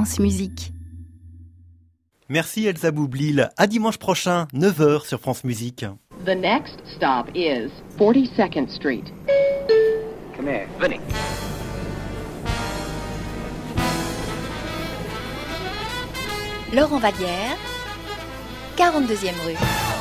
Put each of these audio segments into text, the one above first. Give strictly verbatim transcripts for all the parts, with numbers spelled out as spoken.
France Musique. Merci Elsa Boublil. À dimanche prochain, neuf heures sur France Musique. The next stop is forty-second Street. Come here, Vinny. Laurent Vallière, quarante-deuxième rue.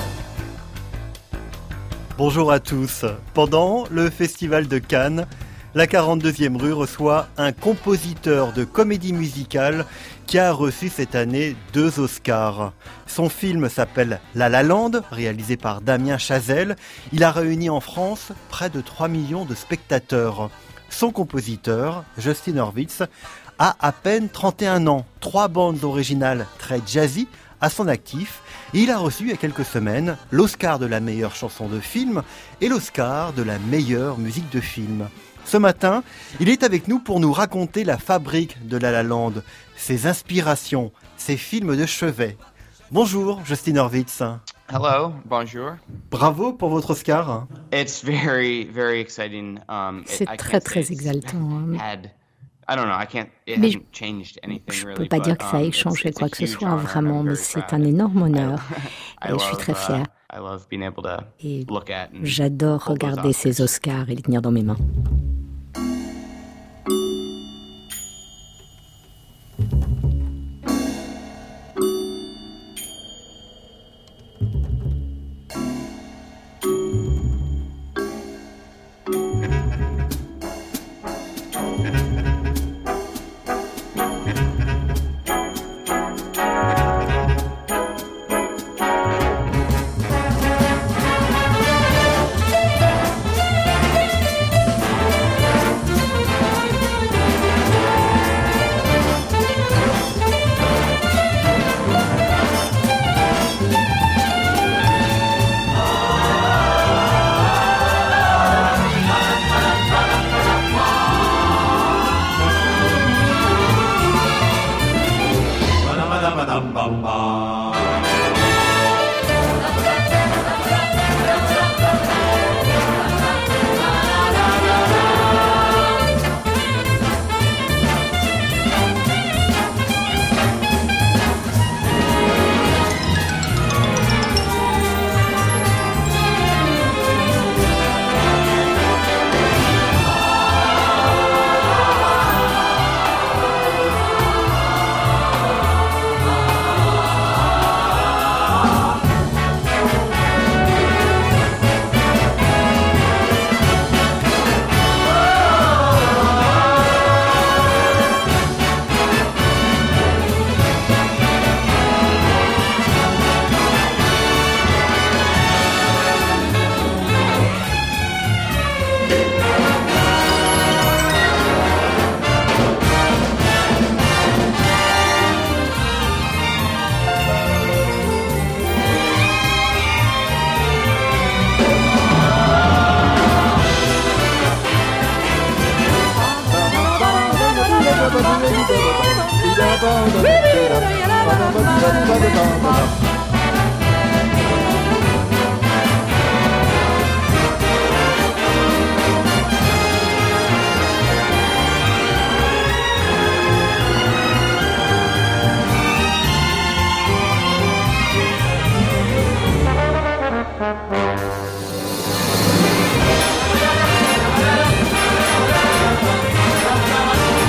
Bonjour à tous. Pendant le Festival de Cannes, la quarante-deuxième rue reçoit un compositeur de comédie musicale qui a reçu cette année deux Oscars. Son film s'appelle La La Land, réalisé par Damien Chazelle. Il a réuni en France près de trois millions de spectateurs. Son compositeur, Justin Hurwitz, a à peine trente et un ans. Trois bandes originales très jazzy à son actif. Et il a reçu il y a quelques semaines l'Oscar de la meilleure chanson de film et l'Oscar de la meilleure musique de film. Ce matin, il est avec nous pour nous raconter la fabrique de La La Land, ses inspirations, ses films de chevet. Bonjour, Justin Hurwitz. Hello, bonjour. Bravo pour votre Oscar. It's very, very exciting. Um, C'est it, très, très exaltant. Hein. Had, I don't know, I can't, it mais hasn't changed anything je ne really, peux pas but, dire que ça um, ait changé it's, quoi it's que ce huge soit, honor, vraiment, I'm mais very c'est proud. un énorme honneur. I Et je suis love, très fière. Uh, I love being able to Et look at and j'adore hold those regarder ces Oscars. Oscars et les tenir dans mes mains.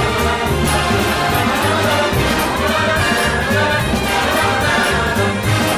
Bye.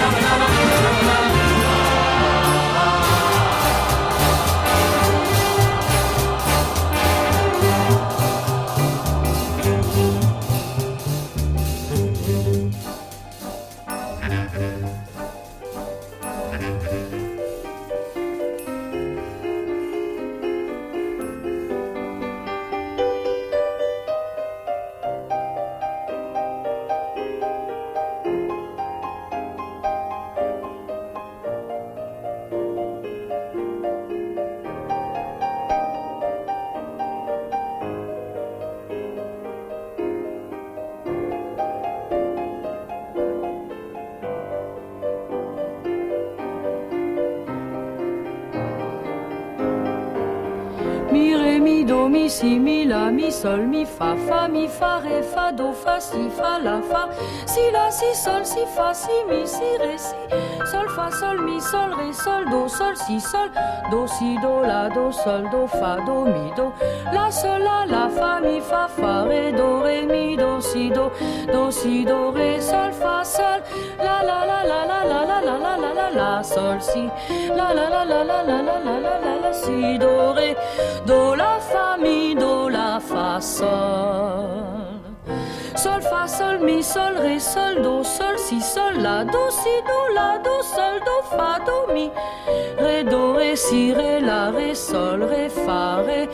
do, mi, si, mi, la, mi, sol, mi, fa, fa, mi, fa, ré, fa, do, fa, si, fa, la, fa, si, la, si, sol, si, fa, si, mi, si, ré, si, sol, fa, sol, mi, sol, ré, sol, do, sol, si, sol, do, si, do, la, do, sol, do, fa, do, mi, do, la, sol, la, la, fa, mi, fa, fa, ré, do, ré, mi, do, si, do, do, si, do, ré, sol, fa, sol, la, la, la, la, la, la, la, la, la, la, la, la, sol, si, la, la, la, la, la, la, la, la, la, la, la, si, do, ré, do, la, fa, mi, do, la, fa, sol. Sol, fa, sol, mi, sol, ré, sol, do, sol, si, sol, la, do, si, do, la, do, sol, do, fa, do, mi, ré, do, ré, si, ré, la, ré, sol, ré, fa, ré,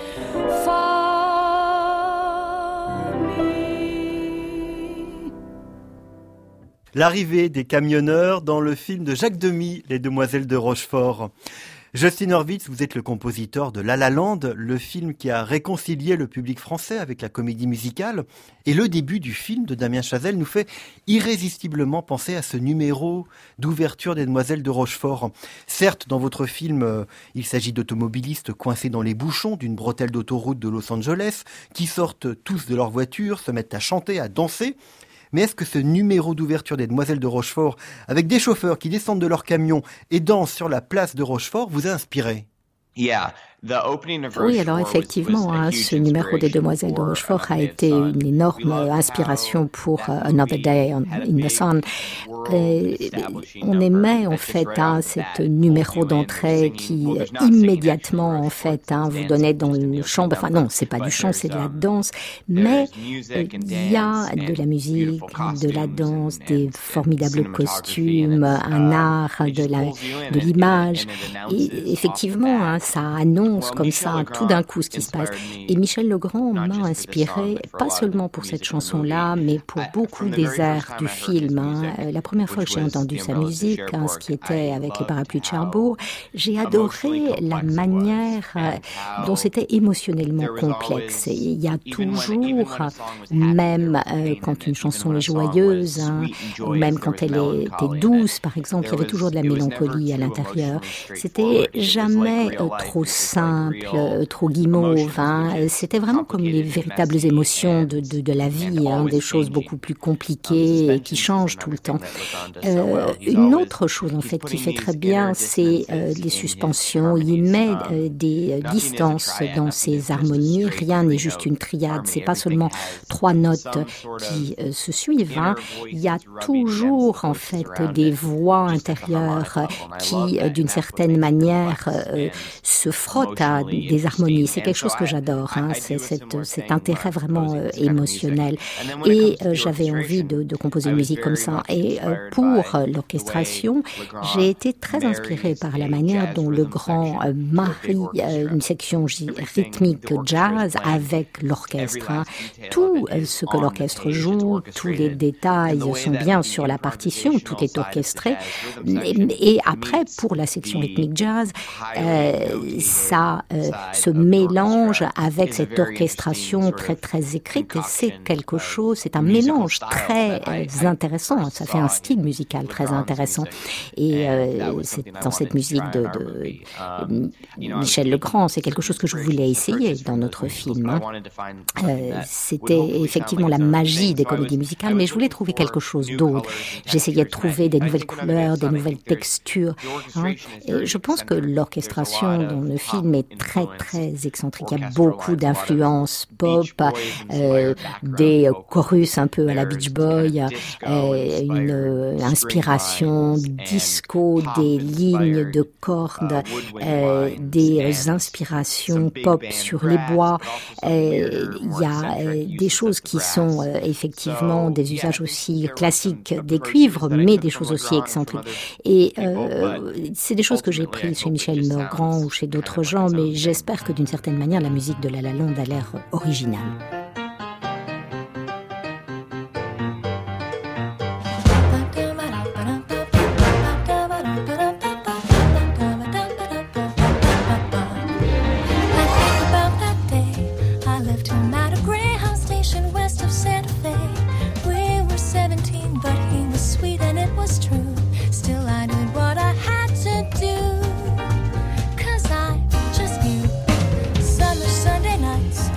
fa, mi. L'arrivée des camionneurs dans le film de Jacques Demy, Les Demoiselles de Rochefort. Justin Hurwitz, vous êtes le compositeur de La La Land, le film qui a réconcilié le public français avec la comédie musicale. Et le début du film de Damien Chazelle nous fait irrésistiblement penser à ce numéro d'ouverture des Demoiselles de Rochefort. Certes, dans votre film, euh, il s'agit d'automobilistes coincés dans les bouchons d'une bretelle d'autoroute de Los Angeles, qui sortent tous de leur voiture, se mettent à chanter, à danser. Mais est-ce que ce numéro d'ouverture des Demoiselles de Rochefort, avec des chauffeurs qui descendent de leur camion et dansent sur la place de Rochefort, vous a inspiré ? Yeah. Oui, alors effectivement, hein, ce numéro des Demoiselles de Rochefort a été une énorme inspiration pour uh, Another Day in the Sun. Et on aimait en fait hein, ce numéro d'entrée qui immédiatement en fait hein, vous donnait dans le chant. Enfin non, c'est pas du chant, c'est de la danse, mais il y a de la musique, de la danse, des formidables costumes, un art de la de l'image. Et effectivement, hein, ça annonce comme ça, tout d'un coup, ce qui se passe. Et Michel Legrand m'a inspiré, pas seulement pour cette chanson-là, mais pour beaucoup des airs du film. Hein. La première fois que j'ai entendu sa musique, hein, ce qui était avec les Parapluies de Cherbourg, j'ai adoré la manière dont c'était émotionnellement complexe. Et il y a toujours, même euh, quand une chanson est joyeuse, hein, ou même quand elle était douce, par exemple, il y avait toujours de la mélancolie à l'intérieur. C'était jamais euh, trop simple, trop guimauve. Hein. C'était vraiment comme les véritables émotions de, de, de la vie, hein, des choses beaucoup plus compliquées et qui changent tout le temps. Euh, une autre chose, en fait, qui fait très bien, c'est euh, les suspensions. Il met euh, des distances dans ses harmonies. Rien n'est juste une triade. C'est pas seulement trois notes qui euh, se suivent. Hein. Il y a toujours, en fait, des voix intérieures qui, euh, d'une certaine manière, euh, se frottent à des harmonies. C'est quelque chose que j'adore, hein. C'est cet, cet intérêt vraiment euh, émotionnel. Et euh, j'avais envie de, de composer une musique comme ça. Et euh, pour euh, l'orchestration, j'ai été très inspirée par la manière dont Legrand euh, marie euh, une section rythmique jazz avec l'orchestre. Hein. Tout euh, ce que l'orchestre joue, tous les détails sont bien sur la partition, tout est orchestré. Et, et après, pour la section rythmique jazz, euh, ça Euh, ce mélange avec cette orchestration très très écrite, c'est quelque chose, c'est un mélange très euh, intéressant, ça fait un style musical très intéressant. Et euh, c'est dans cette musique de, de euh, Michel Legrand, c'est quelque chose que je voulais essayer dans notre film. Hein. Euh, c'était effectivement la magie des comédies musicales, mais je voulais trouver quelque chose d'autre. J'essayais de trouver des nouvelles couleurs, des nouvelles textures. Hein. Et je pense que l'orchestration dans le film est très très excentrique. Il y a beaucoup d'influences pop, euh, des chorus un peu à la Beach Boy, euh, une euh, inspiration disco, des lignes de cordes, euh, des inspirations pop sur les bois. Euh, il y a euh, des choses qui sont euh, effectivement des usages aussi classiques des cuivres, mais des choses aussi excentriques. Et euh, c'est des choses que j'ai prises chez Michel Legrand ou chez d'autres gens, mais j'espère que d'une certaine manière, la musique de La La Land a l'air originale. Sunday nights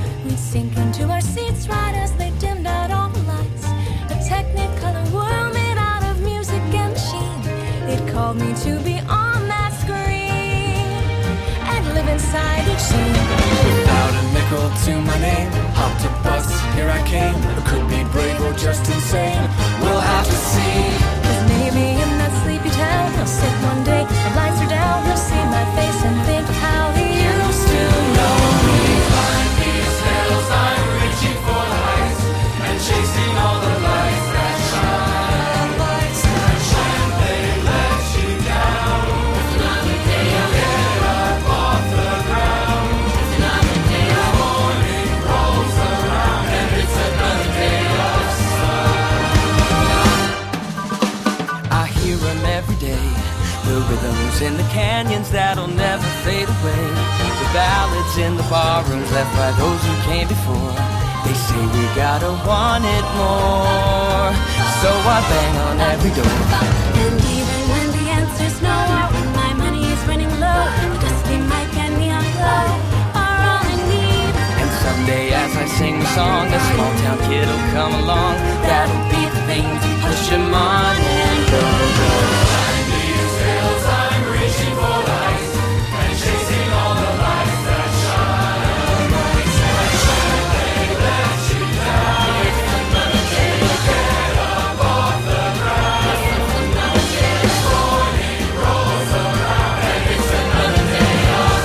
called me to be on that screen and live inside each scene. Without a nickel to my name, hopped a bus, here I came. I could be brave or just insane, we'll have to see. 'Cause maybe in that sleepy town he'll sit one day, the lights are down, he'll see my face and think how he used to know me. Climb these hills, I'm reaching for the heights and chasing all the lights that shine. Lights that shine, they let you down. It's another day of get up off the ground. It's another day of morning rolls around and it's another day of sun. I hear them every day, the rhythms in the canyons that'll never fade away, the ballads in the barrooms left by those who came before. They say we gotta want it more, so I bang on every door. And even when the answer's no, or when my money is running low, the dusty mic and neon glow are all I need. And someday as I sing the song, a small town kid'll come along. That'll be the thing to push him on and go, go. Climb these hills, I'm reaching for the heights and chasing all the lights that shine. Lights that shine, they let you down. It's another day to get up off the ground. It's another day, morning rolls around and it's another day of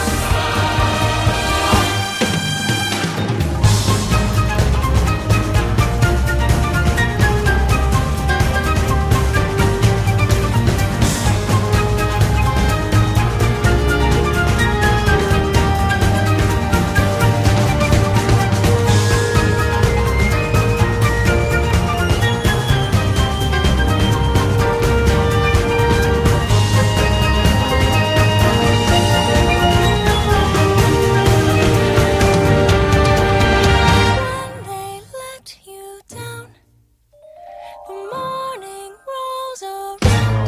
When they let you down, the morning rolls around.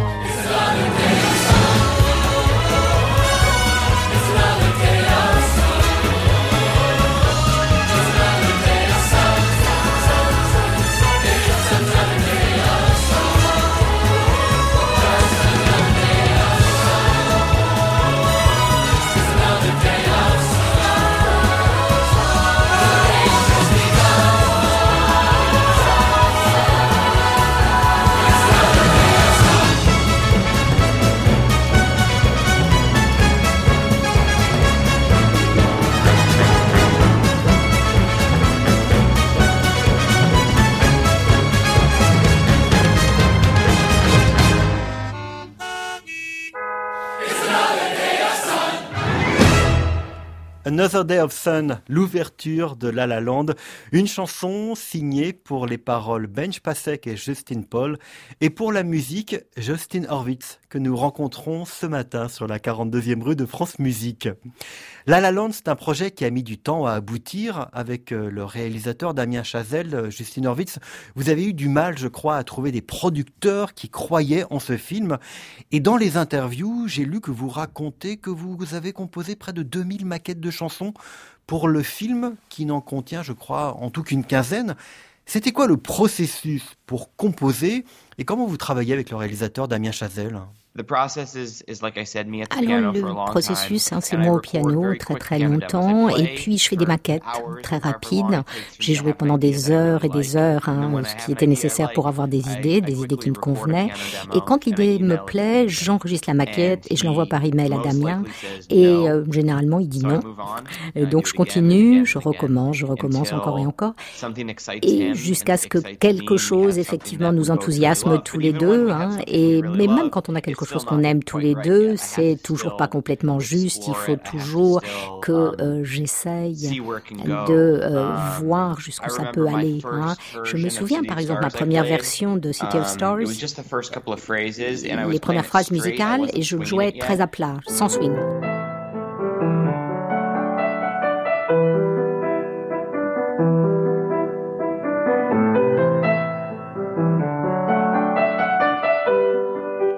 Another Day of Sun, l'ouverture de La La Land, une chanson signée pour les paroles Benj Pasek et Justin Paul et pour la musique Justin Horwitz que nous rencontrons ce matin sur la quarante-deuxième rue de France Musique. La La Land, c'est un projet qui a mis du temps à aboutir avec le réalisateur Damien Chazelle. Justin Horwitz, vous avez eu du mal, je crois, à trouver des producteurs qui croyaient en ce film. Et dans les interviews, j'ai lu que vous racontez que vous avez composé près de deux mille maquettes de chansons pour le film qui n'en contient, je crois, en tout qu'une quinzaine. C'était quoi le processus pour composer et comment vous travaillez avec le réalisateur Damien Chazelle ? Alors le processus, hein, c'est moi au piano très très longtemps et puis je fais des maquettes très rapides. J'ai joué pendant des heures et des heures, hein, ce qui était nécessaire pour avoir des idées, des idées qui me convenaient. Et quand l'idée me plaît, j'enregistre la maquette et je l'envoie par email à Damien et euh, généralement il dit non. Et donc je continue, je recommence, je recommence encore et encore et jusqu'à ce que quelque chose effectivement nous enthousiasme tous les deux. Hein, et mais même quand on a quelque chose qu'on aime tous les deux, c'est toujours pas complètement juste. Il faut toujours que euh, j'essaye de euh, voir jusqu'où ça peut aller. Hein. Je me souviens par exemple ma première version de City of Stars, les premières phrases musicales, et je jouais très à plat, sans swing.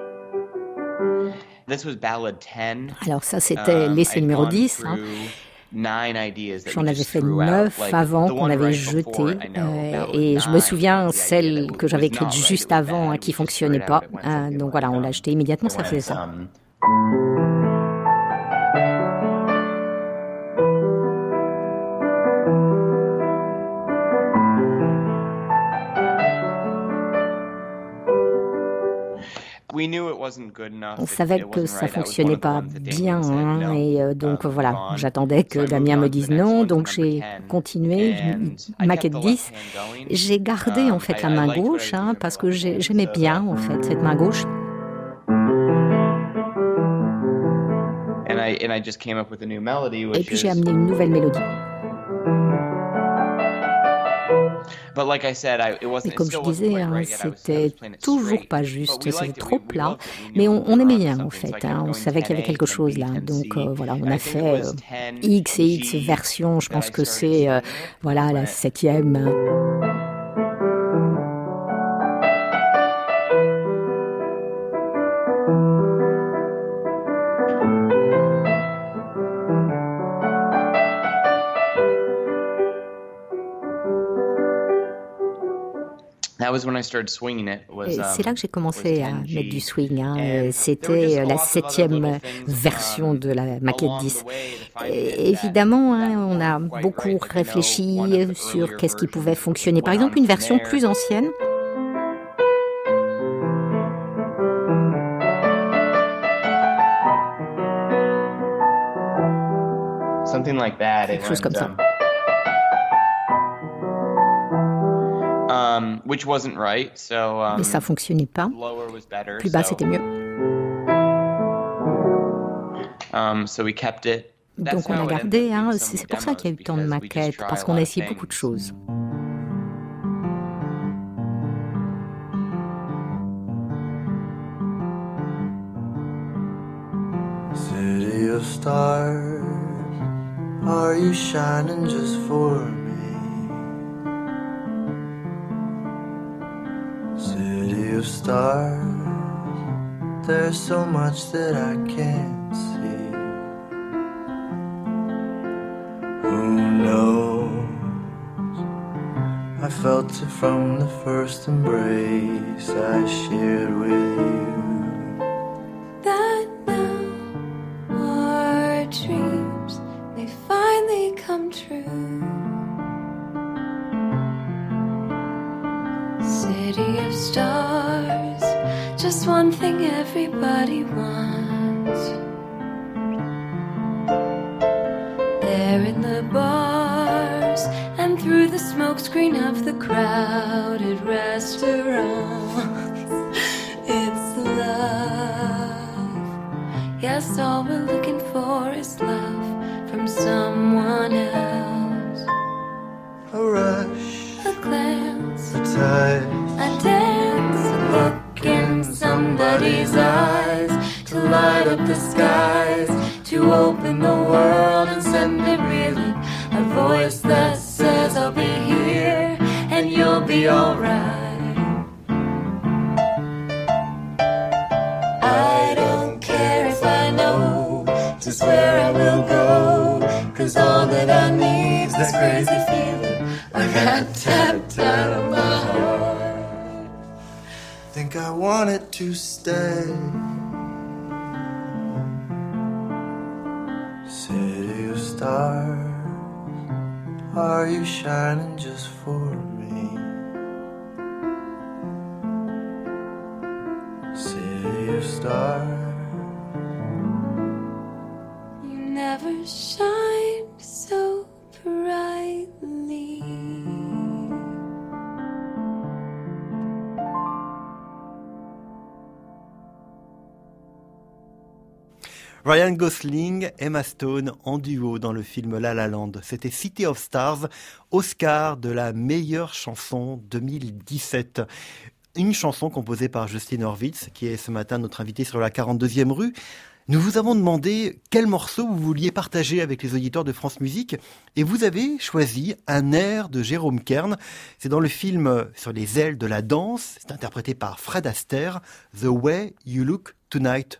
Alors ça, c'était l'essai numéro dix. Hein. J'en avais fait neuf avant qu'on avait jeté euh, et je me souviens celle que j'avais écrite juste avant hein, qui fonctionnait pas. Euh, donc voilà, on l'a jetée immédiatement, ça faisait ça. On savait que ça fonctionnait pas bien hein, et euh, donc voilà, j'attendais que Damien me dise non, donc j'ai continué, maquette dix. J'ai gardé en fait la main gauche hein, parce que j'aimais bien en fait cette main gauche. Et puis j'ai amené une nouvelle mélodie. Mais comme je disais, hein, c'était toujours pas juste, c'était trop plat, mais on, on aimait bien en fait, hein, on savait qu'il y avait quelque chose là, donc euh, voilà, on a fait euh, X et X versions, je pense que c'est euh, voilà la septième. C'est là que j'ai commencé à mettre du swing. Hein. C'était la septième version de la maquette dix. Et évidemment, hein, on a beaucoup réfléchi sur qu'est-ce qui pouvait fonctionner. Par exemple, une version plus ancienne. Quelque chose comme ça. Um, which wasn't right, so, um, mais ça fonctionnait pas. Plus bas, c'était mieux. Um, so we kept it. Donc on a gardé, hein, c'est pour ça qu'il y a eu tant de maquettes, parce qu'on a essayé beaucoup de choses. City of stars, are you shining just for me? City of stars, there's so much that I can't see. Who knows? I felt it from the first embrace I shared with you. That now our dreams may finally come true. City of stars, just one thing everybody wants. There in the bars and through the smokescreen of the crowded restaurants, it's love. Yes, all we're looking for is love from someone else. A rush, a glance, a touch, a dance, a look in somebody's eyes, to light up the skies, to open the world and send it reeling. A voice that says I'll be here and you'll be alright. I don't care if I know just where I will go, 'cause all that I need's this crazy feeling I got tapped out of my heart. Think I want it to stay. City of stars, are you shining just for me? City of stars, you never shine so brightly. Ryan Gosling, Emma Stone en duo dans le film La La Land. C'était City of Stars, Oscar de la meilleure chanson deux mille dix-sept. Une chanson composée par Justin Hurwitz, qui est ce matin notre invité sur la quarante-deuxième rue. Nous vous avons demandé quel morceau vous vouliez partager avec les auditeurs de France Musique et vous avez choisi un air de Jérôme Kern. C'est dans le film Sur les ailes de la danse. C'est interprété par Fred Astaire, The Way You Look Tonight. Pourquoi ?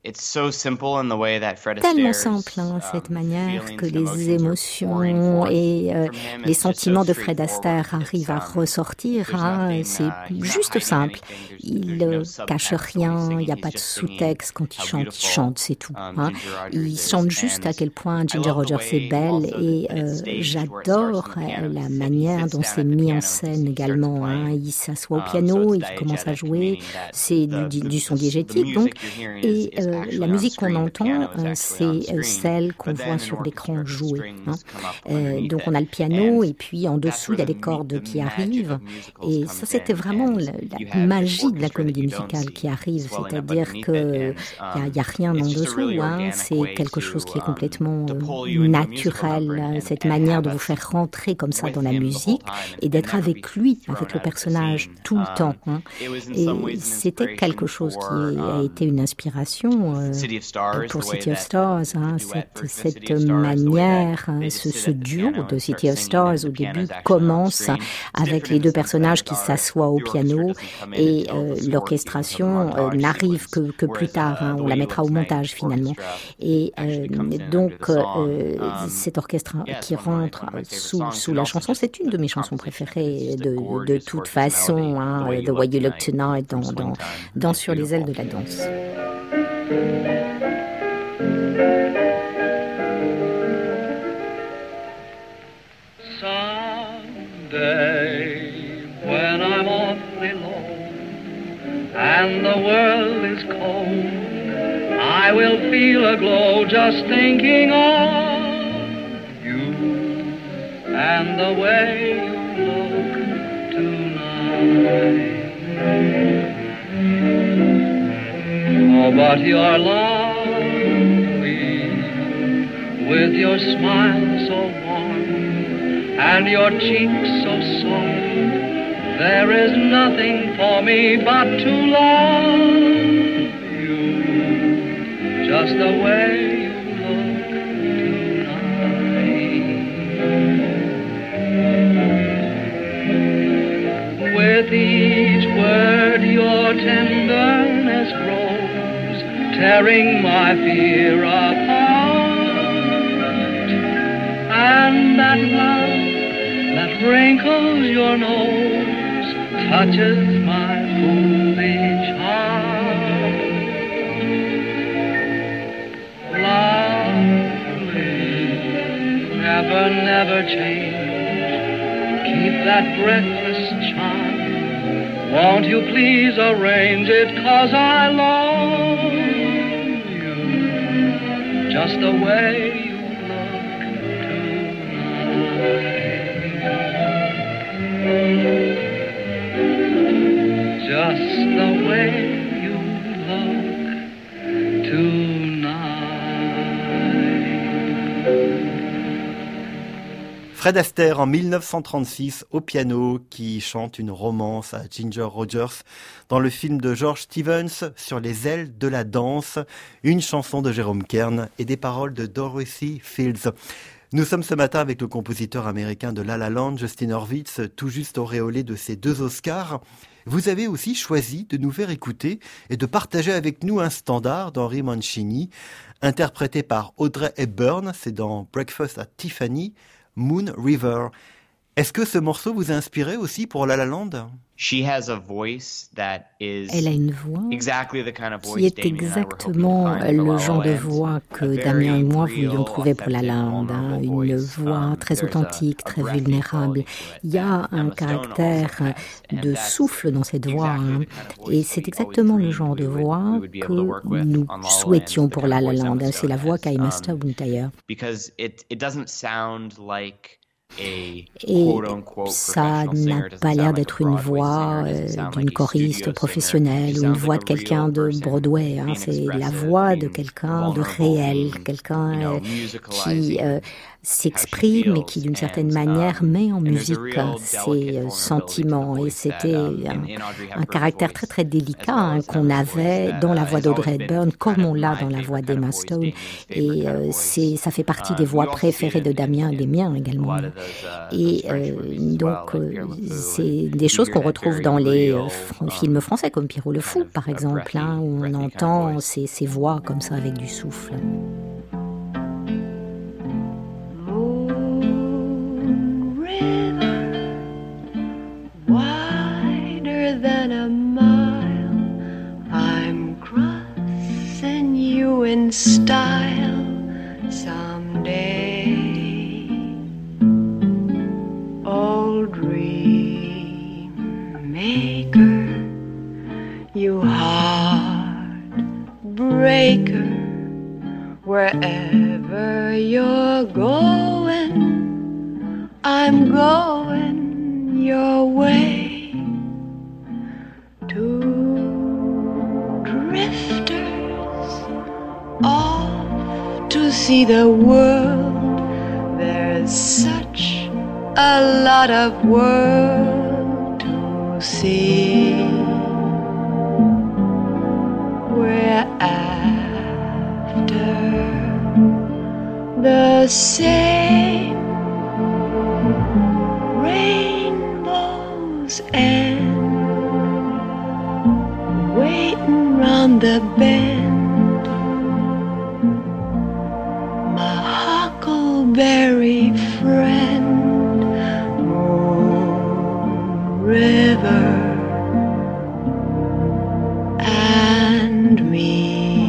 Tellement simple, hein, cette manière que les émotions et euh, les sentiments de Fred Astaire arrivent à ressortir. Hein, c'est juste simple. Il ne cache rien, il n'y a pas de sous-texte quand il chante. Il chante, c'est tout. Hein. Il chante juste à quel point Ginger Rogers est belle et euh, j'adore euh, la manière dont c'est mis en scène également. Hein. Il s'assoit au piano, il commence à jouer, c'est du, du son diégétique donc, et euh, la musique qu'on entend, euh, c'est euh, celle qu'on voit sur l'écran jouer. Hein. Euh, donc on a le piano et puis en dessous il y a des cordes qui arrivent et ça c'était vraiment la, la magie de la comédie musicale qui arrive, c'est-à-dire que il y, y a rien en dessous, hein. C'est quelque chose qui est complètement euh, naturel, cette manière de vous faire rentrer comme ça dans la musique et d'être avec lui, avec le personnage tout le temps. Hein. Et c'était quelque chose qui a été une inspiration euh, pour City of Stars, hein, cette, cette manière, hein, ce, ce duo de City of Stars au début commence avec les deux personnages qui s'assoient au piano et euh, l'orchestration euh, n'arrive que, que plus tard, hein, on la mettra au montage finalement. Et euh, donc euh, cet orchestre qui rentre sous, sous la chanson, c'est une de mes chansons préférées de, de toute façon, hein, The Way You Look Tonight dans, dans, dans Sur les ailes de la danse. Someday, when I'm awfully low and the world is cold, I will feel a glow just thinking of you and the way you look tonight. Oh, but you're lovely with your smile so warm and your cheeks so soft. There is nothing for me but to love you just the way you look tonight. With each word your tenderness grows, tearing my fear apart, and that love that wrinkles your nose touches my foolish heart. Lovely, never, never change, keep that breathless charm. Won't you please arrange it, 'cause I love you just the way you look tonight. Just the way you look tonight. Fred Astaire en dix-neuf cent trente-six au piano qui chante une romance à Ginger Rogers dans le film de George Stevens Sur les ailes de la danse, une chanson de Jérôme Kern et des paroles de Dorothy Fields. Nous sommes ce matin avec le compositeur américain de La La Land, Justin Hurwitz, tout juste auréolé de ses deux Oscars. Vous avez aussi choisi de nous faire écouter et de partager avec nous un standard d'Henry Mancini, interprété par Audrey Hepburn, c'est dans Breakfast at Tiffany, Moon River. Est-ce que ce morceau vous a inspiré aussi pour La La Land ? She has a voice that is Elle a une voix exactly the kind of voice qui est exactement le genre de voix que Damien et moi voulions trouver pour La La Land. Hein. Une voix très authentique, très vulnérable. Il y a un caractère de souffle dans cette voix. Hein. Et c'est exactement le genre de voix que nous souhaitions pour La La Land. C'est la voix qu'a Emma Stone d'ailleurs. Because it, it doesn't sound like Et ça n'a pas l'air d'être une voix euh, d'une choriste professionnelle ou une voix de quelqu'un de Broadway. Hein. C'est la voix de quelqu'un de réel, quelqu'un euh, qui euh, s'exprime et qui, d'une certaine manière, met en musique ses sentiments. Et c'était un, un caractère très, très délicat hein, qu'on avait dans la voix d'Audrey Hepburn, comme on l'a dans la voix d'Emma Stone. Et euh, c'est, ça fait partie des voix préférées de Damien et des miens également. Et euh, donc, euh, c'est des choses qu'on retrouve dans les euh, films français, comme Pierrot le Fou, par exemple, hein, où on entend ces, ces voix comme ça avec du souffle. Wider than a mile, I'm crossing you in style someday. Old dream maker, you heartbreaker, wherever you're going, I'm going your way. Two drifters off to see the world. There's such a lot of world to see. We're after the same rainbows and waiting round the bend. My huckleberry friend, Moon River and me.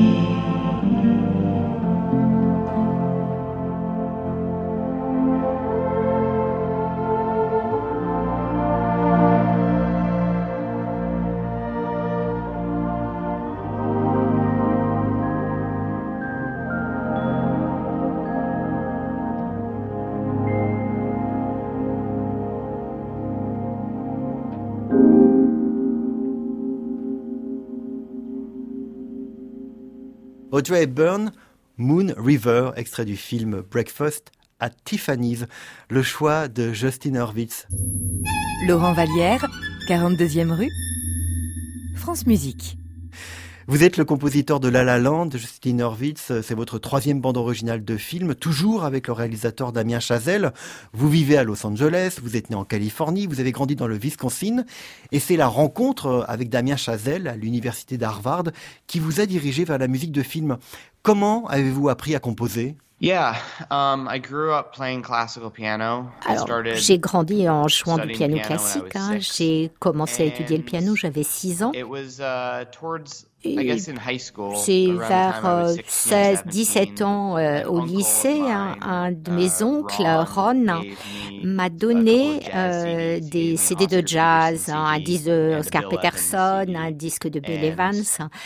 Audrey Hepburn, Moon River, extrait du film Breakfast at Tiffany's, le choix de Justin Hurwitz. Laurent Vallière, quarante-deuxième rue, France Musique. Vous êtes le compositeur de La La Land, Justin Hurwitz, c'est votre troisième bande originale de film, toujours avec le réalisateur Damien Chazelle. Vous vivez à Los Angeles, vous êtes né en Californie, vous avez grandi dans le Wisconsin, et c'est la rencontre avec Damien Chazelle à l'université d'Harvard qui vous a dirigé vers la musique de film. Comment avez-vous appris à composer ? Yeah, um, I grew up playing classical piano. Alors, j'ai grandi en jouant du piano classique. Hein. J'ai commencé à étudier le piano, j'avais six ans. It was, uh, towards Et c'est vers euh, seize dix-sept ans euh, au lycée, hein, un de mes oncles, Ron, m'a donné euh, des C D de jazz, hein, un disque de Oscar Peterson, un disque de Bill Evans.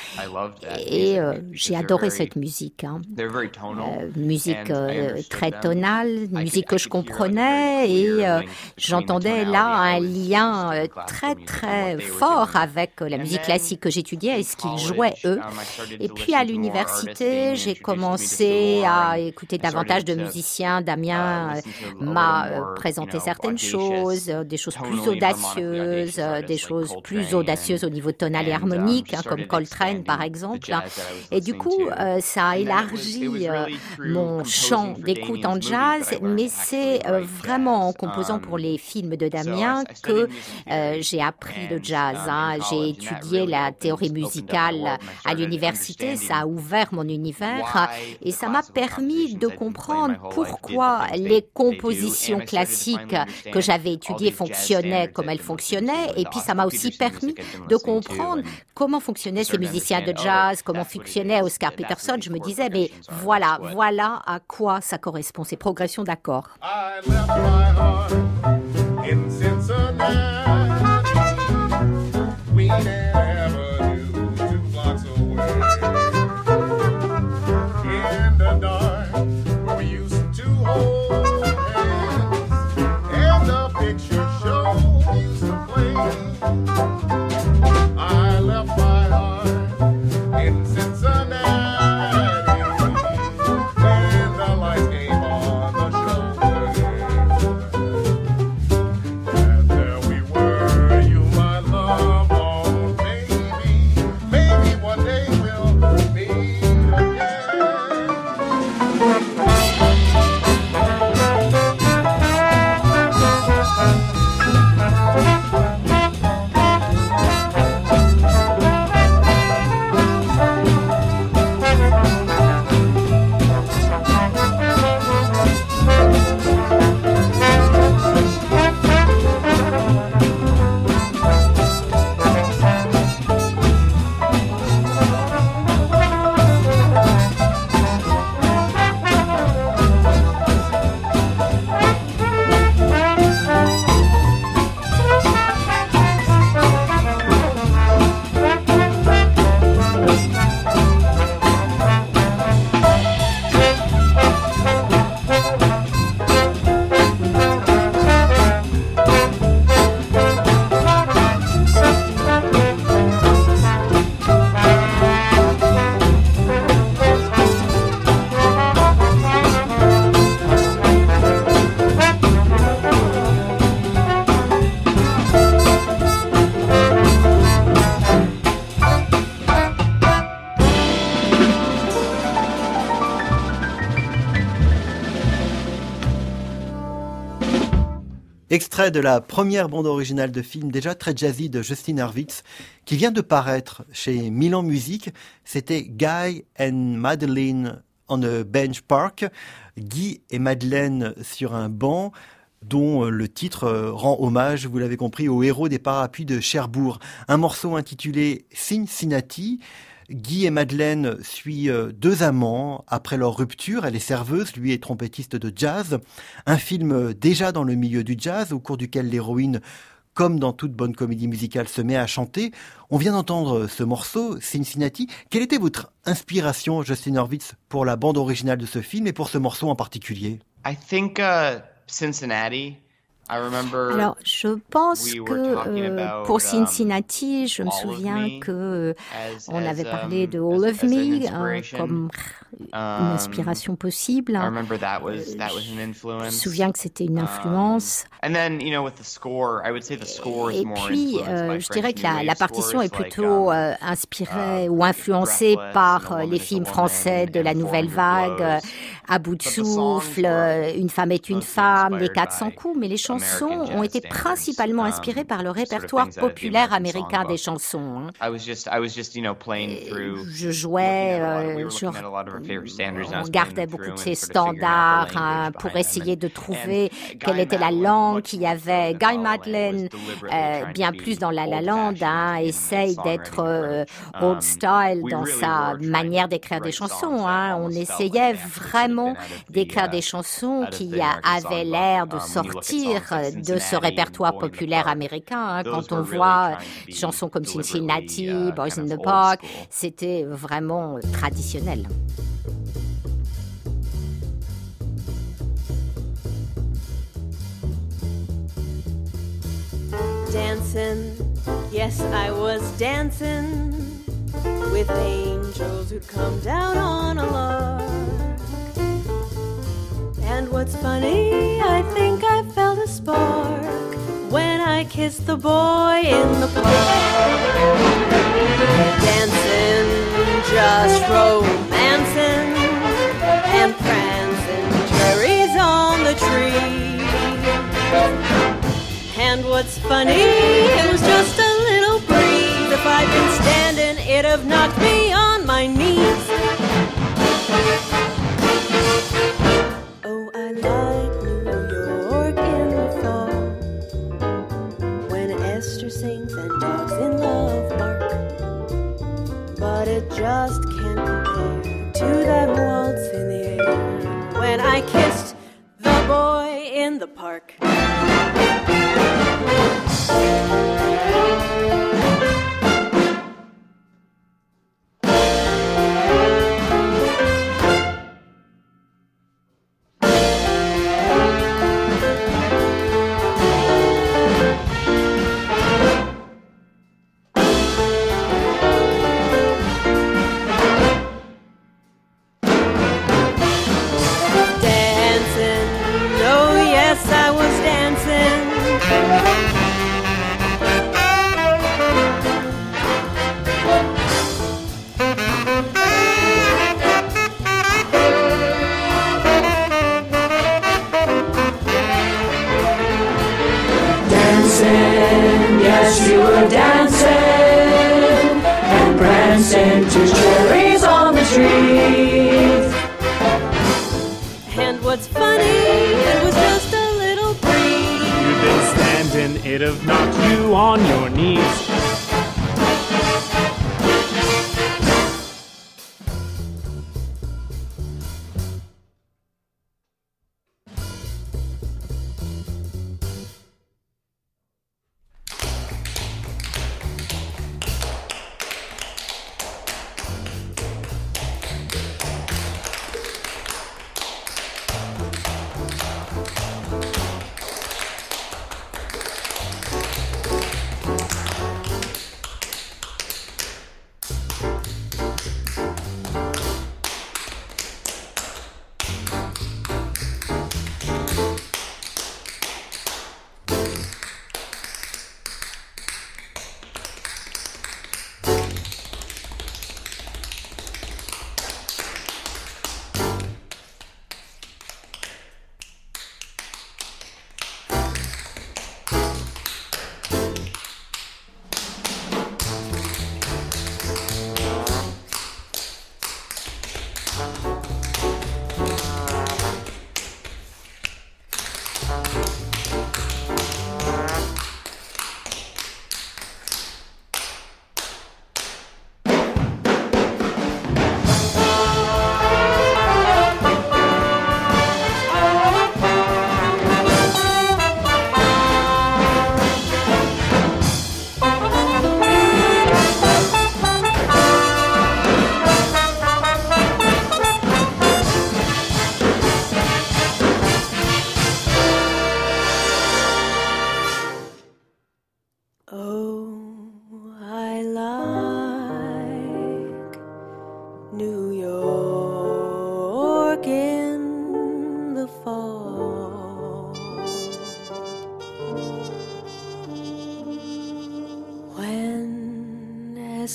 Et euh, j'ai adoré cette musique. Hein. Euh, musique euh, très tonale, musique que je comprenais et euh, j'entendais là un lien euh, très très fort avec la musique classique que j'étudiais et ce qu'ils jouaient eux. Et puis à l'université, j'ai commencé à écouter davantage de musiciens. Damien m'a présenté certaines choses, des choses plus audacieuses, des choses plus audacieuses au niveau tonal et harmonique, hein, comme Coltrane par exemple. Et du coup, euh, ça a élargi euh, mon champ d'écoute en jazz, mais c'est euh, vraiment en composant pour les films de Damien que euh, j'ai appris le jazz. Hein. J'ai étudié la théorie musicale à l'université, ça a ouvert mon univers et ça m'a permis de comprendre pourquoi les compositions classiques que j'avais étudiées fonctionnaient comme elles fonctionnaient, et puis ça m'a aussi permis de comprendre comment fonctionnaient ces musiciens de jazz, comment fonctionnait Oscar Peterson. Je me disais, mais voilà, voilà à quoi ça correspond, ces progressions d'accords. Cincinnati, and the lights came on the show. Extrait de la première bande originale de film, déjà très jazzy, de Justin Hurwitz, qui vient de paraître chez Milan Music. C'était Guy and Madeleine on a Bench Park. Guy et Madeleine sur un banc, dont le titre rend hommage, vous l'avez compris, au héros des parapluies de Cherbourg. Un morceau intitulé Cincinnati. Guy et Madeleine suivent deux amants après leur rupture. Elle est serveuse, lui est trompettiste de jazz. Un film déjà dans le milieu du jazz, au cours duquel l'héroïne, comme dans toute bonne comédie musicale, se met à chanter. On vient d'entendre ce morceau, Cincinnati. Quelle était votre inspiration, Justin Hurwitz, pour la bande originale de ce film et pour ce morceau en particulier? I think uh, Cincinnati. Alors, je pense que euh, pour Cincinnati, je me souviens que on avait parlé de All of Me hein, comme une inspiration possible. Je me souviens que c'était une influence. Et puis, euh, je dirais que la, la partition est plutôt euh, inspirée ou influencée par euh, les films français de la Nouvelle Vague, euh, À bout de souffle, euh, Une femme est une femme, Les quatre cents coups, mais les chansons ont été principalement inspirées par le répertoire populaire américain des chansons. Hein. Je jouais, euh, je regardais beaucoup de ces standards hein, pour essayer de trouver quelle était la langue qu'il y avait. Guy Madeleine, euh, bien plus dans La La Land, hein, essaye d'être euh, old style dans sa manière d'écrire des chansons. Hein. On essayait vraiment d'écrire des chansons qui avaient l'air de sortir de ce répertoire populaire américain. Hein. Quand on voit des chansons comme Cincinnati, Boys in the Park, c'était vraiment traditionnel. Dancing, yes, I was dancing with angels who'd come down on a lark. And what's funny, I think I felt a spark when I kissed the boy in the park. Dancing, just romancing, and prancing, cherries on the tree. And what's funny, it was just a little breeze. If I'd been standing, it'd have knocked me on my knees. Oh, I like New York in the fall, when Esther sings and dogs in love bark. But it just can't compare to that waltz in the air when I kissed the boy in the park. It'd have knocked you on your knees.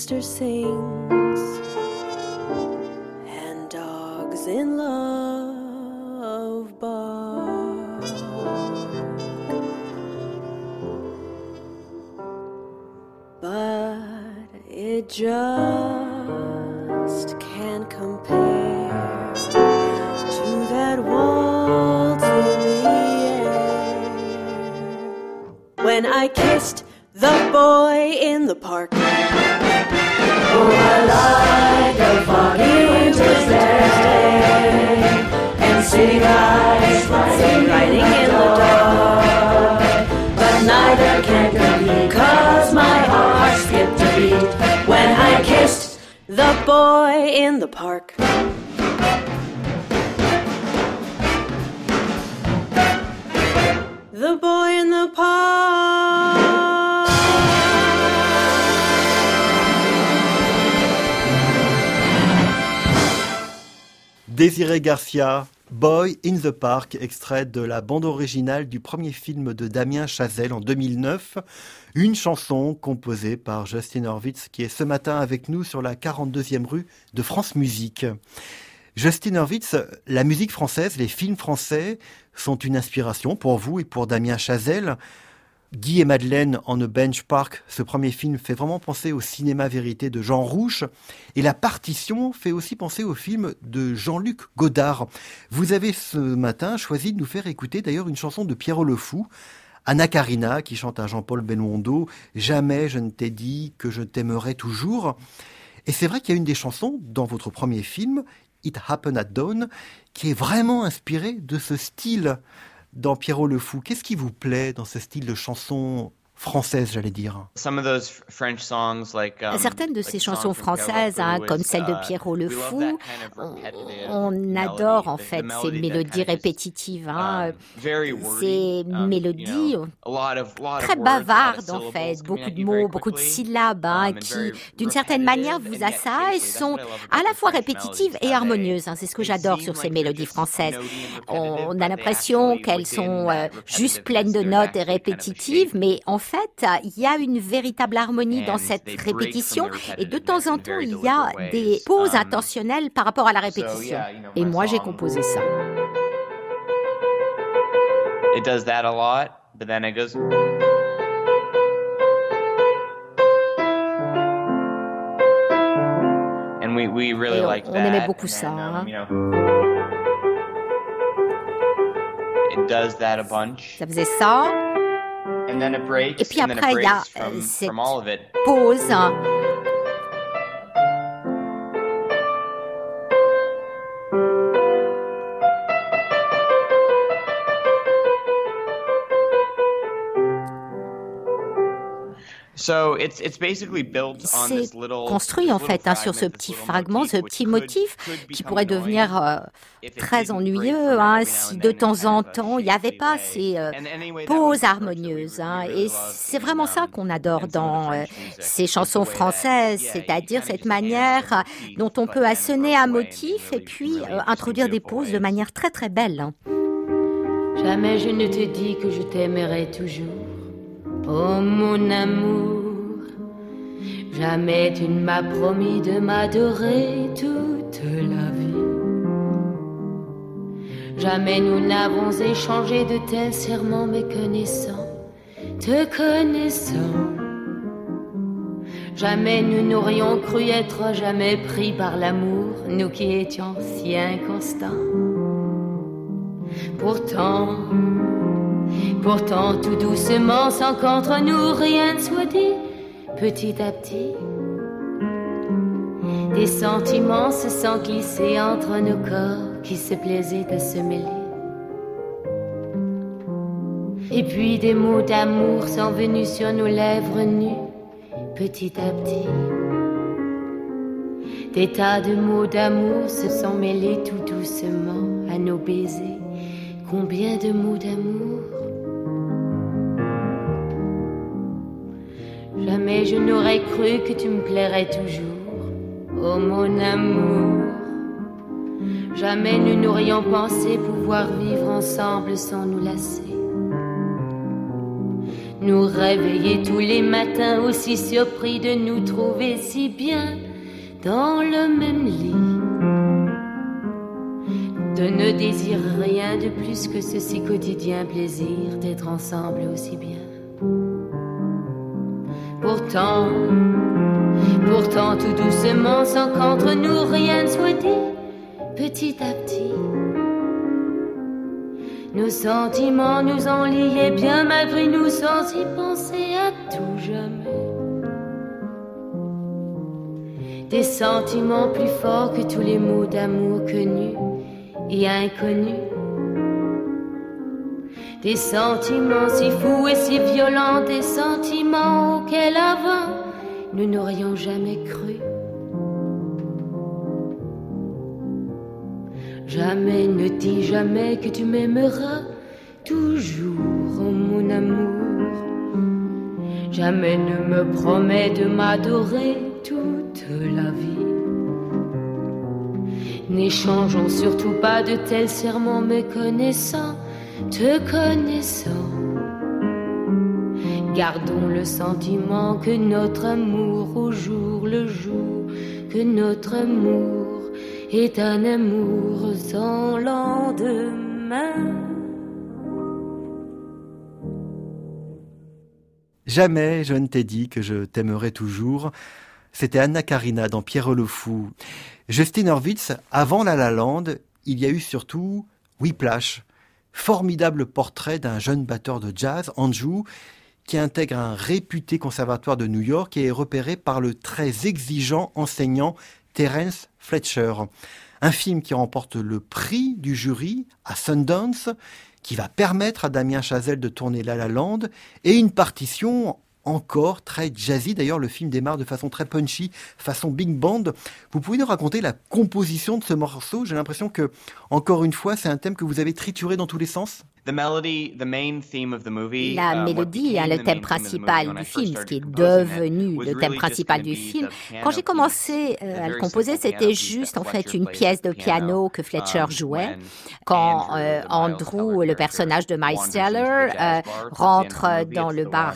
Esther sings and dogs in love bark. But it just can't compare to that waltz in the air when I kissed the boy in the park. Oh, I like a foggy winter's day and city lights riding in the dark. But neither can compete, 'cause my heart skipped a beat when I kissed the boy in the park. The boy in the park. Désiré Garcia, Boy in the Park, extrait de la bande originale du premier film de Damien Chazelle en deux mille neuf, une chanson composée par Justin Hurwitz qui est ce matin avec nous sur la quarante-deuxième rue de France Musique. Justin Hurwitz, la musique française, les films français sont une inspiration pour vous et pour Damien Chazelle. Guy et Madeleine en A Bench Park, ce premier film fait vraiment penser au cinéma vérité de Jean Rouch. Et la partition fait aussi penser au film de Jean-Luc Godard. Vous avez ce matin choisi de nous faire écouter d'ailleurs une chanson de Pierrot le Fou, Anna Karina, qui chante à Jean-Paul Belmondo, « Jamais je ne t'ai dit que je t'aimerais toujours ». Et c'est vrai qu'il y a une des chansons dans votre premier film, It Happened at Dawn, qui est vraiment inspirée de ce style dans Pierrot le Fou. Qu'est-ce qui vous plaît dans ce style de chanson française, j'allais dire? Some of those French songs, like, um, Certaines de ces like ces chansons françaises, hein, comme celle de Pierrot le Fou, on, on adore en fait ces mélodies répétitives, hein, ces mélodies très bavardes en fait, beaucoup de mots, beaucoup de syllabes, hein, qui d'une certaine manière vous assaillent, sont à la fois répétitives et harmonieuses. Hein, c'est ce que j'adore sur ces mélodies françaises. On a l'impression qu'elles sont euh, juste pleines de notes et répétitives, mais en fait, il y a une véritable harmonie dans cette répétition et de temps en temps, il y a des pauses intentionnelles par rapport à la répétition. Et moi, j'ai composé ça. It does that a lot, but then it goes... And we, we really on, liked on that. aimait beaucoup ça. And, um, Hein. you know, it does that a bunch. Ça faisait ça. And then it breaks, Et puis and then it après, il y a breaks from, euh, cette from all of it. pause. Hein. So it's it's basically built on C'est this little, construit en fait hein, sur ce petit fragment, ce petit motif qui pourrait devenir euh, très ennuyeux hein, si de temps en temps il n'y avait pas ces euh, pauses harmonieuses. Hein, et c'est vraiment ça qu'on adore dans euh, ces chansons françaises, c'est-à-dire cette manière dont on peut assonner un motif et puis euh, introduire des pauses de manière très très belle. Hein. Jamais je ne te dis que je t'aimerai toujours. Oh mon amour, jamais tu ne m'as promis de m'adorer toute la vie. Jamais nous n'avons échangé de tels serments méconnaissants, te connaissant. Jamais nous n'aurions cru être jamais pris par l'amour, nous qui étions si inconstants. Pourtant, Pourtant, tout doucement, sans qu'entre nous rien ne soit dit, petit à petit, des sentiments se sont glissés entre nos corps qui se plaisaient à se mêler. Et puis des mots d'amour sont venus sur nos lèvres nues, petit à petit. Des tas de mots d'amour se sont mêlés tout doucement à nos baisers. Combien de mots d'amour? Jamais je n'aurais cru que tu me plairais toujours, oh mon amour. Jamais nous n'aurions pensé pouvoir vivre ensemble sans nous lasser. nous réveiller tous les matins, aussi surpris de nous trouver si bien dans le même lit, de ne désirer rien de plus que ce si quotidien plaisir d'être ensemble aussi bien. Pourtant, pourtant tout doucement, sans qu'entre nous rien ne soit dit, petit à petit, nos sentiments nous ont liés bien malgré nous, sans y penser à tout jamais. Des sentiments plus forts que tous les mots d'amour connus et inconnus. Des sentiments si fous et si violents, des sentiments auxquels avant nous n'aurions jamais cru. Jamais ne dis jamais que tu m'aimeras toujours, oh mon amour. Jamais ne me promets de m'adorer toute la vie. N'échangeons surtout pas de tels serments, me connaissant, te connaissant. Gardons le sentiment que notre amour au jour le jour, que notre amour est un amour sans lendemain. Jamais je ne t'ai dit que je t'aimerais toujours. C'était Anna Karina dans Pierrot le Fou. Justin Hurwitz, avant La La Land, il y a eu surtout Whiplash, formidable portrait d'un jeune batteur de jazz, Anju, qui intègre un réputé conservatoire de New York et est repéré par le très exigeant enseignant Terence Fletcher. Un film qui remporte le prix du jury à Sundance, qui va permettre à Damien Chazelle de tourner La La Land, et une partition encore très jazzy. D'ailleurs, le film démarre de façon très punchy, façon big band. Vous pouvez nous raconter la composition de ce morceau? J'ai l'impression que, encore une fois, c'est un thème que vous avez trituré dans tous les sens. The melody, the main theme of the movie, La uh, mélodie est le thème principal du film, ce qui est devenu le thème principal du film. Quand j'ai commencé euh, à le composer, c'était juste en fait une pièce de piano que Fletcher jouait. Quand euh, Andrew, le personnage de Miles Teller, euh, rentre dans le bar.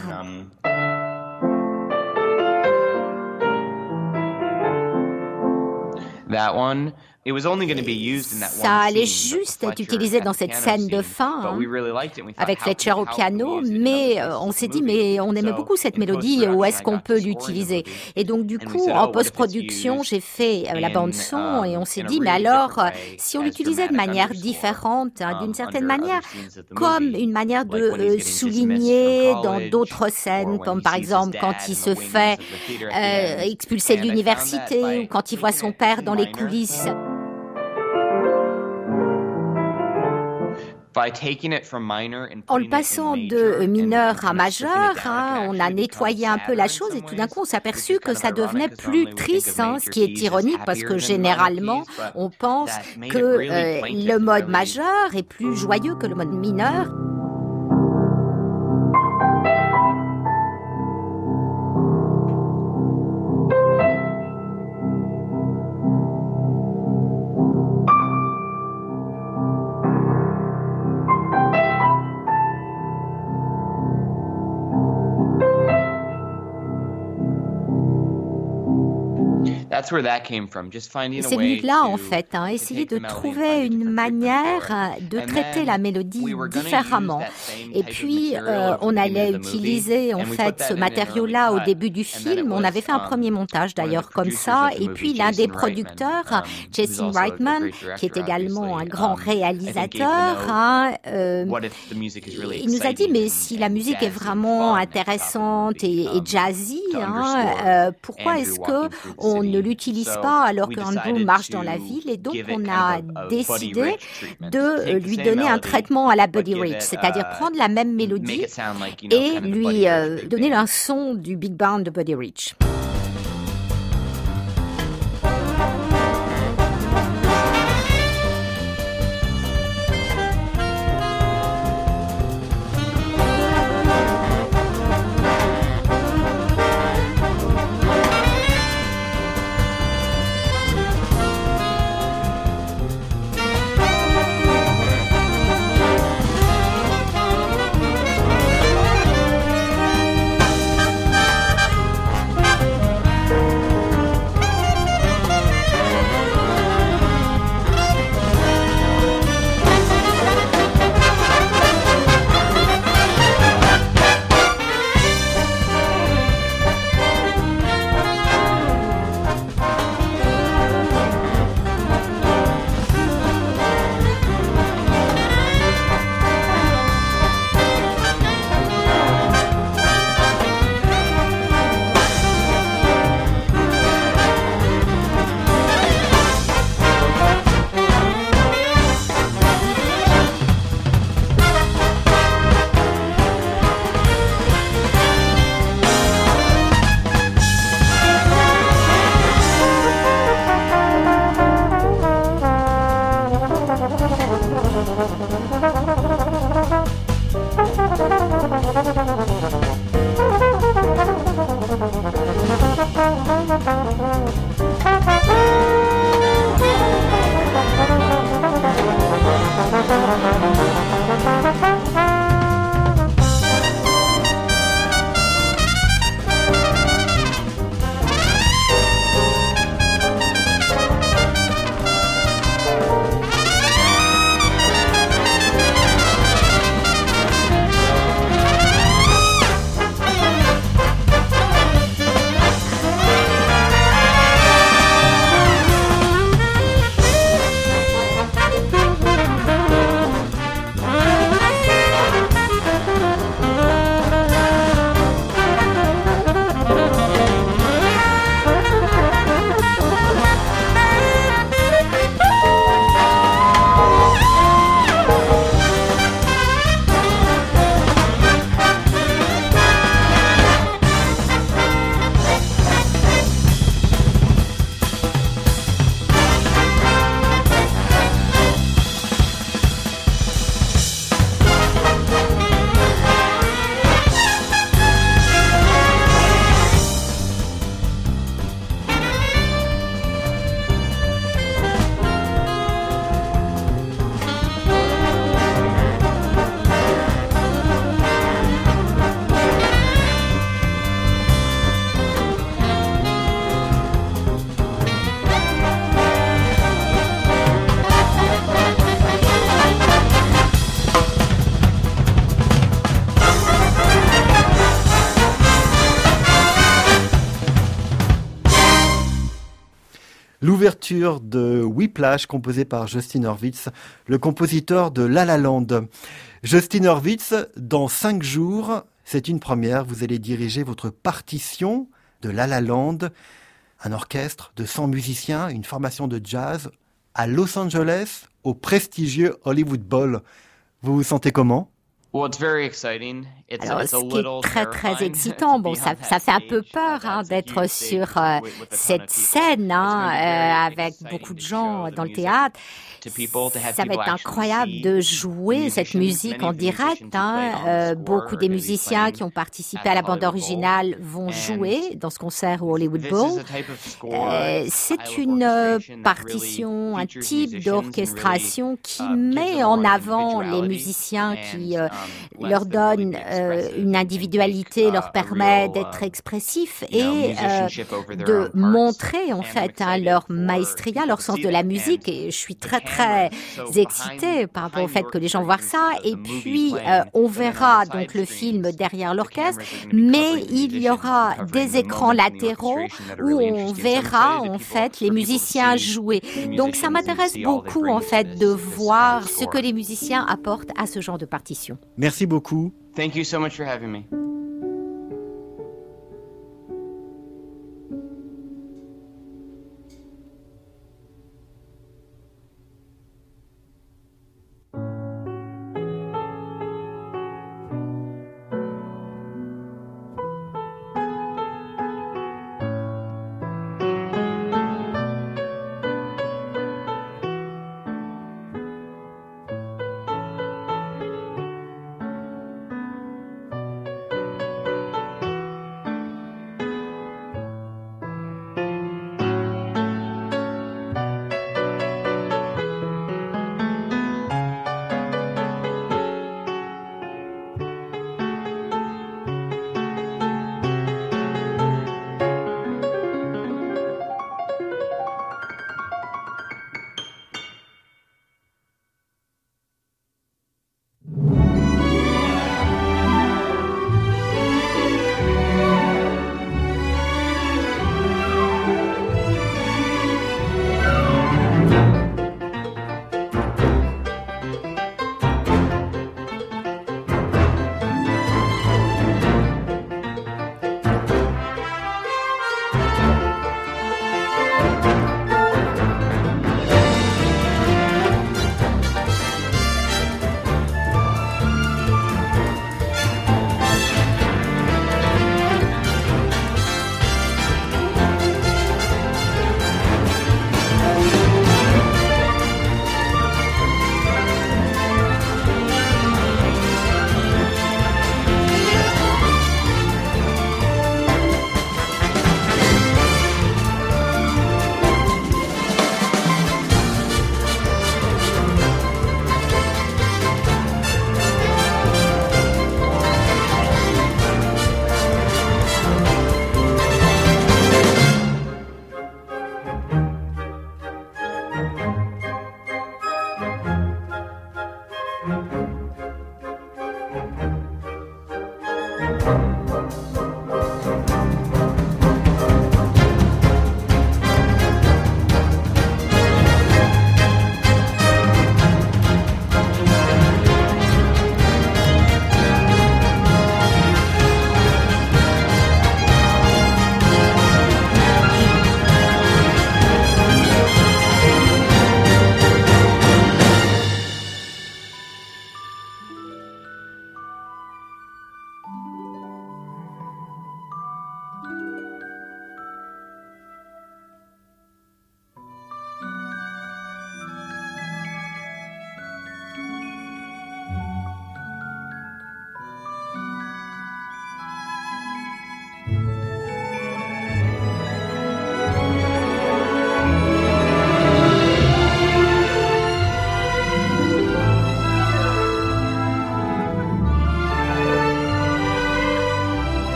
That one. Ça allait juste être utilisé dans cette scène de fin, hein, avec Fletcher au piano, mais euh, on s'est dit, mais on aimait beaucoup cette mélodie, où est-ce qu'on peut l'utiliser? Et donc du coup, en post-production, j'ai fait euh, la bande-son, et on s'est dit, mais alors, euh, si on l'utilisait de manière différente, hein, d'une certaine manière, comme une manière de euh, souligner dans d'autres scènes, comme par exemple quand il se fait euh, expulser de l'université, ou quand il voit son père dans les coulisses. En le passant de mineur à majeur, hein, on a nettoyé un peu la chose et tout d'un coup on s'est aperçu que ça devenait plus triste, hein, ce qui est ironique parce que généralement on pense que euh, le mode majeur est plus joyeux que le mode mineur. C'est venu de là, en fait, hein, essayer de trouver une manière de traiter la mélodie différemment. Et puis, euh, on allait utiliser, en fait, ce matériau-là au début du film. On avait fait un premier montage, d'ailleurs, comme ça. Et puis, l'un des producteurs, Jason Reitman, qui est également un grand réalisateur, hein, euh, il nous a dit, mais si la musique est vraiment intéressante et, et jazzy, hein, euh, pourquoi est-ce que on ne l'utilise pas alors qu'Andrew marche dans la ville? Et donc on a décidé de lui donner un traitement à la Buddy Rich, c'est-à-dire prendre la même mélodie et lui euh, donner un son du big band de Buddy Rich. l'ouverture de Whiplash composée par Justin Hurwitz, le compositeur de La La Land. Justin Hurwitz, dans cinq jours, c'est une première, vous allez diriger votre partition de La La Land, un orchestre de cent musiciens, une formation de jazz à Los Angeles, au prestigieux Hollywood Bowl. Vous vous sentez comment ? Well, it's very exciting. It's, Alors, it's a ce qui little est très très terrifying excitant, to bon, be ça, on that ça fait un peu stage. peur hein, d'être sur euh, cette scène hein, euh, avec beaucoup de gens dans le théâtre. Ça va être incroyable de jouer cette musique en direct. Hein. Euh, beaucoup des musiciens qui ont participé à la bande originale vont jouer dans ce concert au Hollywood Bowl. Euh, c'est une euh, partition, un type d'orchestration qui met en avant les musiciens, qui euh, leur donne euh, une individualité, leur permet d'être expressifs et euh, de montrer en fait hein, leur maestria, leur sens de la musique. Et je suis très très excitée par rapport au fait que les gens voient ça. Et puis euh, on verra donc le film derrière l'orchestre, mais il y aura des écrans latéraux où on verra en fait les musiciens jouer. Donc ça m'intéresse beaucoup en fait de voir ce que les musiciens apportent à ce genre de partition. Merci beaucoup. Thank you so much for having me.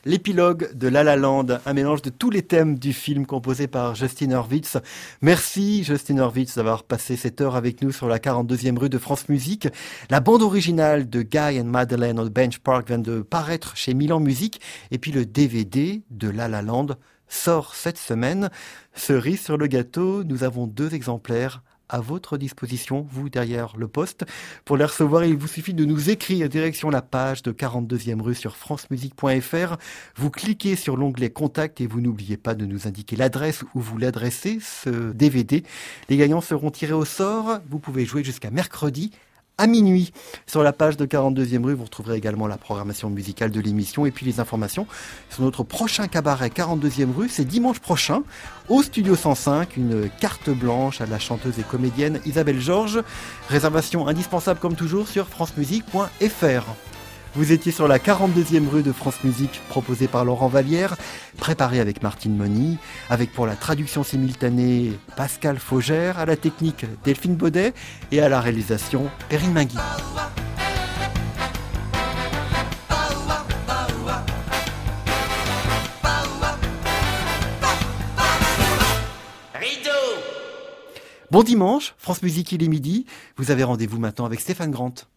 l'épilogue de La La Land, un mélange de tous les thèmes du film composé par Justin Hurwitz. Merci Justin Hurwitz d'avoir passé cette heure avec nous sur la quarante-deuxième rue de France Musique. La bande originale de Guy and Madeleine on Bench Park vient de paraître chez Milan Musique, et puis le D V D de La La Land sort cette semaine. Cerise sur le gâteau, nous avons deux exemplaires à votre disposition, vous derrière le poste. Pour les recevoir, il vous suffit de nous écrire direction la page de quarante-deuxième rue sur francemusique point f r. Vous cliquez sur l'onglet Contact et vous n'oubliez pas de nous indiquer l'adresse où vous l'adressez, ce D V D. Les gagnants seront tirés au sort. Vous pouvez jouer jusqu'à mercredi à minuit. Sur la page de quarante-deuxième rue, vous retrouverez également la programmation musicale de l'émission et puis les informations sur notre prochain cabaret quarante-deuxième rue. C'est dimanche prochain au Studio cent cinq, une carte blanche à la chanteuse et comédienne Isabelle Georges. Réservation indispensable comme toujours sur francemusique point f r. Vous étiez sur la quarante-deuxième rue de France Musique, proposée par Laurent Vallière, préparée avec Martine Moni, avec pour la traduction simultanée Pascal Faugère, à la technique Delphine Baudet et à la réalisation Perrine Mingui. Bon dimanche, France Musique, il est midi. Vous avez rendez-vous maintenant avec Stéphane Grant.